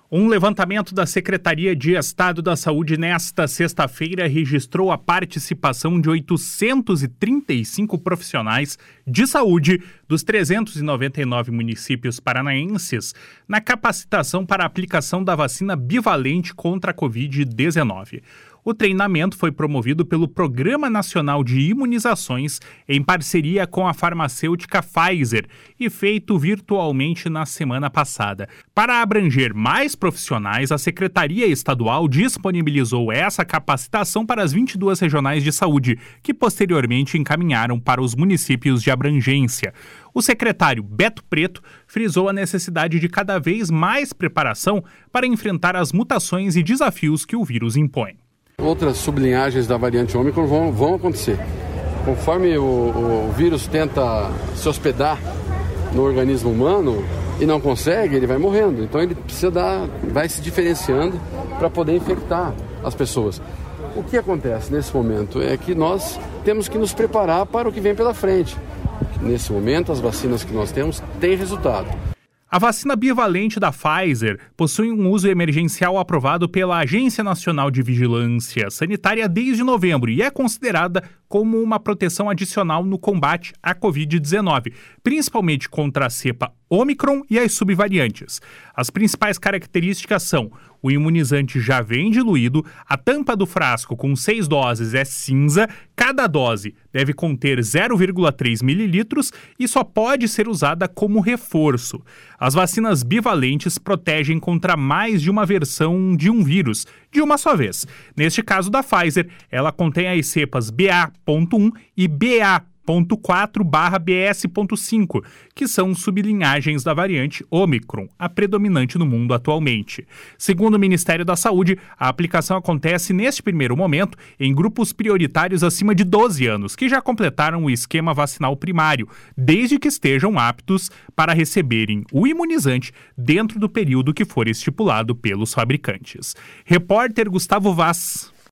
Um levantamento da Secretaria de Estado da Saúde nesta sexta-feira registrou a participação de 835 profissionais de saúde dos 399 municípios paranaenses na capacitação para a aplicação da vacina bivalente contra a Covid-19. O treinamento foi promovido pelo Programa Nacional de Imunizações em parceria com a farmacêutica Pfizer e feito virtualmente na semana passada. Para abranger mais profissionais, a Secretaria Estadual disponibilizou essa capacitação para as 22 regionais de saúde, que posteriormente encaminharam para os municípios de abrangência. O secretário Beto Preto frisou a necessidade de cada vez mais preparação para enfrentar as mutações e desafios que o vírus impõe. Outras sublinhagens da variante Ômicron vão acontecer. Conforme o vírus tenta se hospedar no organismo humano e não consegue, ele vai morrendo. Então ele vai se diferenciando para poder infectar as pessoas. O que acontece nesse momento é que nós temos que nos preparar para o que vem pela frente. Nesse momento, as vacinas que nós temos têm resultado. A vacina bivalente da Pfizer possui um uso emergencial aprovado pela Agência Nacional de Vigilância Sanitária desde novembro e é considerada como uma proteção adicional no combate à Covid-19, principalmente contra a cepa Ômicron e as subvariantes. As principais características são: o imunizante já vem diluído, a tampa do frasco com 6 doses é cinza, cada dose deve conter 0,3 mililitros e só pode ser usada como reforço. As vacinas bivalentes protegem contra mais de uma versão de um vírus, de uma só vez. Neste caso da Pfizer, ela contém as cepas BA.1 e BA.4/BS.5, que são sublinhagens da variante Ômicron, a predominante no mundo atualmente. Segundo o Ministério da Saúde, a aplicação acontece neste primeiro momento em grupos prioritários acima de 12 anos, que já completaram o esquema vacinal primário, desde que estejam aptos para receberem o imunizante dentro do período que for estipulado pelos fabricantes. Repórter Gustavo Vaz.